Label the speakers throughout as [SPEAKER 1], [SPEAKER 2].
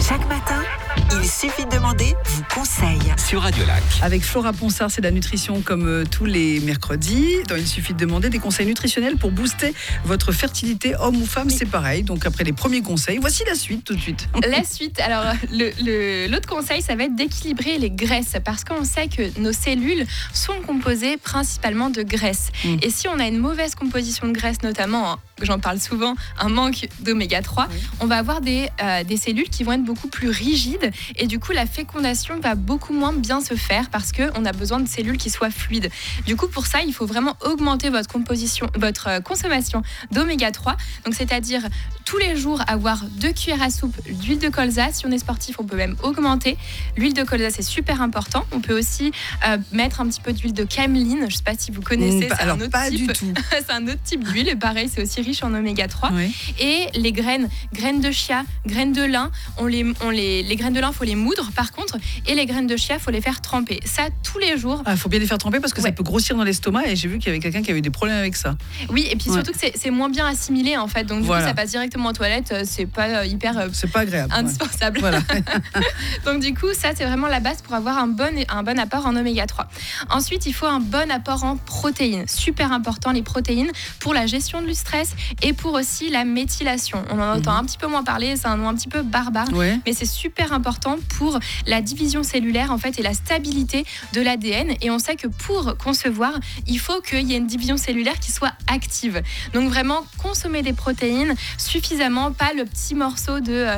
[SPEAKER 1] Chaque matin, il suffit de demander, vous conseille.
[SPEAKER 2] Sur Radio Lac.
[SPEAKER 3] Avec Flora Ponsard, c'est la nutrition comme tous les mercredis. Dans Il suffit de demander des conseils nutritionnels pour booster votre fertilité, homme ou femme, c'est pareil. Donc après les premiers conseils, voici la suite tout de suite.
[SPEAKER 4] La suite, alors l'autre conseil, ça va être d'équilibrer les graisses parce qu'on sait que nos cellules sont composées principalement de graisse. Et si on a une mauvaise composition de graisse, notamment, j'en parle souvent, un manque d'oméga 3, on va avoir des cellules qui vont être beaucoup plus rigides et du coup la fécondation va beaucoup moins bien se faire parce qu'on a besoin de cellules qui soient fluides. Du coup pour ça il faut vraiment augmenter votre consommation d'oméga 3, donc c'est-à-dire tous les jours avoir 2 cuillères à soupe d'huile de colza. Si on est sportif on peut même augmenter. L'huile de colza c'est super important. On peut aussi mettre un petit peu d'huile de cameline, je ne sais pas si vous connaissez, c'est
[SPEAKER 3] alors
[SPEAKER 4] un autre
[SPEAKER 3] pas
[SPEAKER 4] type.
[SPEAKER 3] du tout.
[SPEAKER 4] C'est un autre type d'huile et pareil c'est aussi riche en oméga 3. Et les graines de chia, graines de lin, les graines de lin, il faut les moudre par contre, et les graines de chia, il faut les faire tremper. Ça, tous les jours.
[SPEAKER 3] Il faut bien les faire tremper parce que ça peut grossir dans l'estomac et j'ai vu qu'il y avait quelqu'un qui avait eu des problèmes avec ça.
[SPEAKER 4] Oui, et puis surtout que c'est moins bien assimilé en fait, donc du coup ça passe directement aux toilettes, c'est pas hyper
[SPEAKER 3] c'est pas agréable,
[SPEAKER 4] indispensable.
[SPEAKER 3] Voilà.
[SPEAKER 4] Donc du coup, ça c'est vraiment la base pour avoir un bon apport en oméga 3. Ensuite, il faut un bon apport en protéines. Super important les protéines pour la gestion du stress et pour aussi la méthylation. On en entend un petit peu moins parler, c'est un nom un petit peu barbare, mais c'est super important pour la division cellulaire en fait et la stabilité de l'ADN. Et on sait que pour concevoir, il faut qu'il y ait une division cellulaire qui soit active. Donc vraiment consommer des protéines suffisamment, pas le petit morceau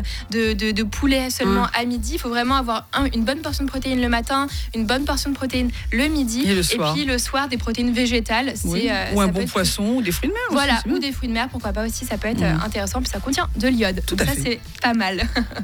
[SPEAKER 4] de poulet seulement à midi. Il faut vraiment avoir une bonne portion de protéines le matin, une bonne portion de protéines le midi et puis le soir des protéines végétales.
[SPEAKER 3] Ou un bon poisson ou des fruits de mer.
[SPEAKER 4] Voilà,
[SPEAKER 3] aussi,
[SPEAKER 4] ou des fruits de mer, pourquoi pas aussi, ça peut être intéressant, puis ça contient de l'iode.
[SPEAKER 3] Tout
[SPEAKER 4] donc
[SPEAKER 3] à
[SPEAKER 4] ça,
[SPEAKER 3] fait.
[SPEAKER 4] c'est pas mal.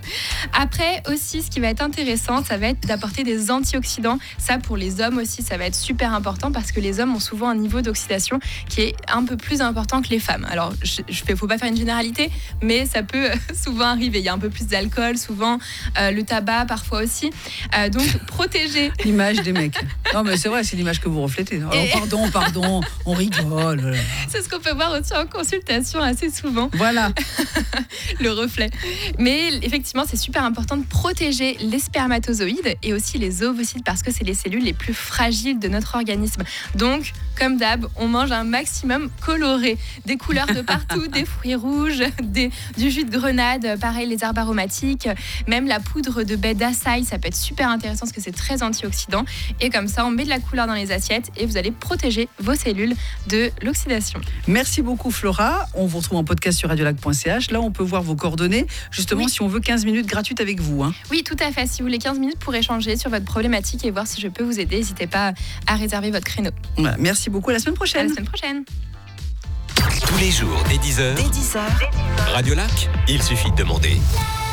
[SPEAKER 4] Après aussi, ce qui va être intéressant, ça va être d'apporter des antioxydants. Ça, pour les hommes aussi, ça va être super important parce que les hommes ont souvent un niveau d'oxydation qui est un peu plus important que les femmes. Alors, faut pas faire une généralité, mais ça peut souvent arriver. Il y a un peu plus d'alcool, souvent le tabac, parfois aussi. Donc, protéger.
[SPEAKER 3] L'image des mecs. Non, mais c'est vrai, c'est l'image que vous reflétez. Oh, pardon, on rigole.
[SPEAKER 4] C'est ce qu'on peut voir aussi en consultation assez souvent.
[SPEAKER 3] Voilà.
[SPEAKER 4] Le reflet. Mais effectivement, c'est super important de protéger les spermatozoïdes et aussi les ovocytes parce que c'est les cellules les plus fragiles de notre organisme. Donc, comme d'hab, on mange un maximum coloré. Des couleurs de partout, des fruits rouges, du jus de grenade, pareil, les herbes aromatiques, même la poudre de baie d'açaï, ça peut être super intéressant parce que c'est très antioxydant. Et comme ça, on met de la couleur dans les assiettes et vous allez protéger vos cellules de l'oxydation.
[SPEAKER 3] Merci beaucoup Flora. On vous retrouve en podcast sur radiolac.ch. Là, on peut voir vos coordonnées, justement, si on veut 15 minutes gratuites avec vous.
[SPEAKER 4] Oui, tout à fait. Si vous voulez 15 minutes pour échanger sur votre problématique et voir si je peux vous aider, n'hésitez pas à réserver votre créneau.
[SPEAKER 3] Voilà, merci beaucoup. À la semaine prochaine.
[SPEAKER 4] À la semaine prochaine.
[SPEAKER 2] Tous les jours dès 10h.
[SPEAKER 1] Dès 10h.
[SPEAKER 2] Radio Lac, il suffit de demander.